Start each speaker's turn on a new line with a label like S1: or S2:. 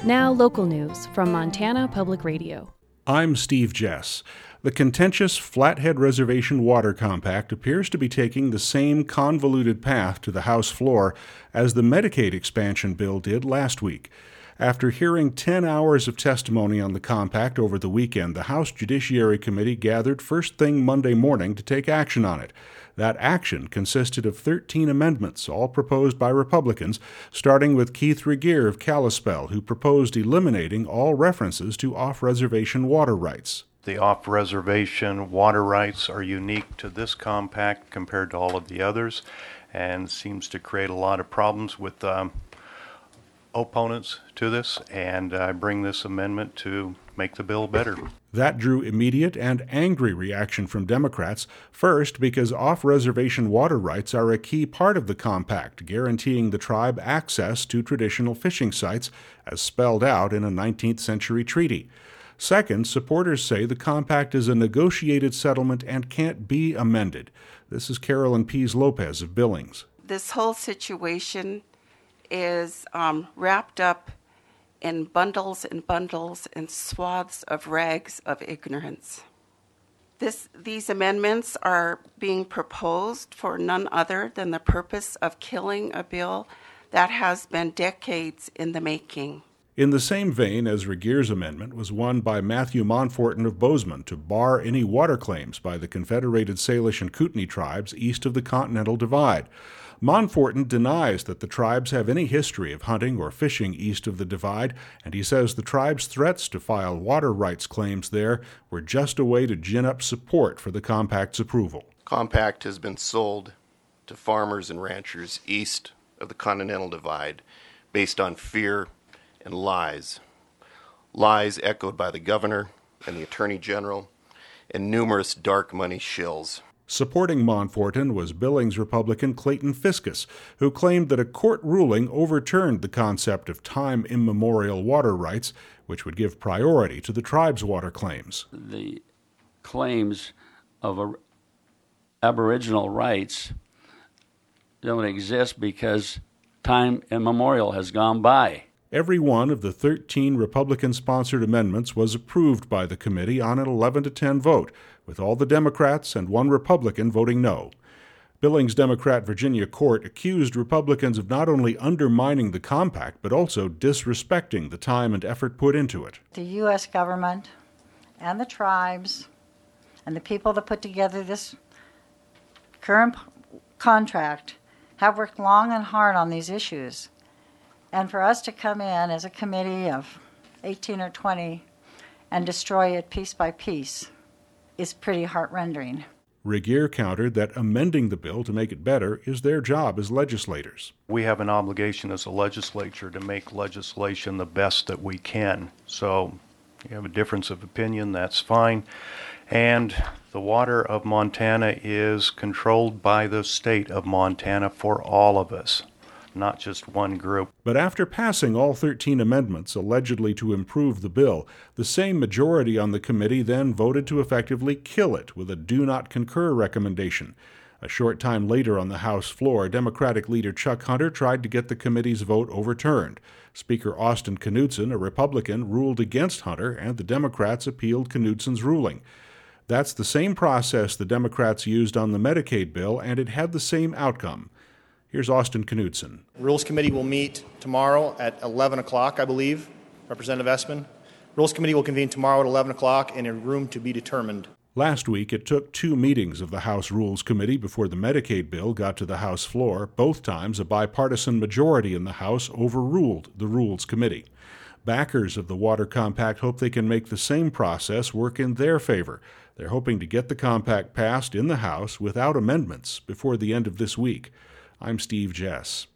S1: Now local news from Montana Public Radio.
S2: I'm Steve Jess. The contentious Flathead Reservation Water Compact appears to be taking the same convoluted path to the House floor as the Medicaid expansion bill did last week. After hearing 10 hours of testimony on the compact over the weekend, the House Judiciary Committee gathered first thing Monday morning to take action on it. That action consisted of 13 amendments, all proposed by Republicans, starting with Keith Regier of Kalispell, who proposed eliminating all references to off-reservation water rights.
S3: The off-reservation water rights are unique to this compact compared to all of the others, and seems to create a lot of problems with opponents to this, and I bring this amendment to make the bill better.
S2: That drew immediate and angry reaction from Democrats, first because off-reservation water rights are a key part of the compact, guaranteeing the tribe access to traditional fishing sites as spelled out in a 19th century treaty. Second, supporters say the compact is a negotiated settlement and can't be amended. This is Carolyn Pease Lopez of Billings.
S4: This whole situation is wrapped up in bundles and bundles and swaths of rags of ignorance. These amendments are being proposed for none other than the purpose of killing a bill that has been decades in the making.
S2: In the same vein as Regier's amendment was one by Matthew Monforton of Bozeman to bar any water claims by the Confederated Salish and Kootenai tribes east of the Continental Divide. Monforton denies that the tribes have any history of hunting or fishing east of the Divide, and he says the tribes' threats to file water rights claims there were just a way to gin up support for the compact's approval.
S5: Compact has been sold to farmers and ranchers east of the Continental Divide based on fear and lies. Lies echoed by the governor and the attorney general and numerous dark money shills.
S2: Supporting Monforton was Billings Republican Clayton Fiscus, who claimed that a court ruling overturned the concept of time immemorial water rights, which would give priority to the tribe's water claims.
S6: The claims of Aboriginal rights don't exist because time immemorial has gone by.
S2: Every one of the 13 Republican-sponsored amendments was approved by the committee on an 11-10 vote, with all the Democrats and one Republican voting no. Billings Democrat Virginia Court accused Republicans of not only undermining the compact, but also disrespecting the time and effort put into it.
S7: The U.S. government and the tribes and the people that put together this current contract have worked long and hard on these issues. And for us to come in as a committee of 18 or 20 and destroy it piece by piece is pretty heart-rending.
S2: Regier countered that amending the bill to make it better is their job as legislators.
S3: We have an obligation as a legislature to make legislation the best that we can. So you have a difference of opinion, that's fine. And the water of Montana is controlled by the state of Montana for all of us, not just one group.
S2: But after passing all 13 amendments allegedly to improve the bill, the same majority on the committee then voted to effectively kill it with a do not concur recommendation. A short time later on the House floor, Democratic leader Chuck Hunter tried to get the committee's vote overturned. Speaker Austin Knudsen, a Republican, ruled against Hunter, and the Democrats appealed Knudsen's ruling. That's the same process the Democrats used on the Medicaid bill, and it had the same outcome. Here's Austin Knudsen.
S8: Rules Committee will meet tomorrow at 11 o'clock, I believe, Representative Espin. Rules Committee will convene tomorrow at 11 o'clock in a room to be determined.
S2: Last week, it took 2 meetings of the House Rules Committee before the Medicaid bill got to the House floor. Both times, a bipartisan majority in the House overruled the Rules Committee. Backers of the Water Compact hope they can make the same process work in their favor. They're hoping to get the compact passed in the House without amendments before the end of this week. I'm Steve Jess.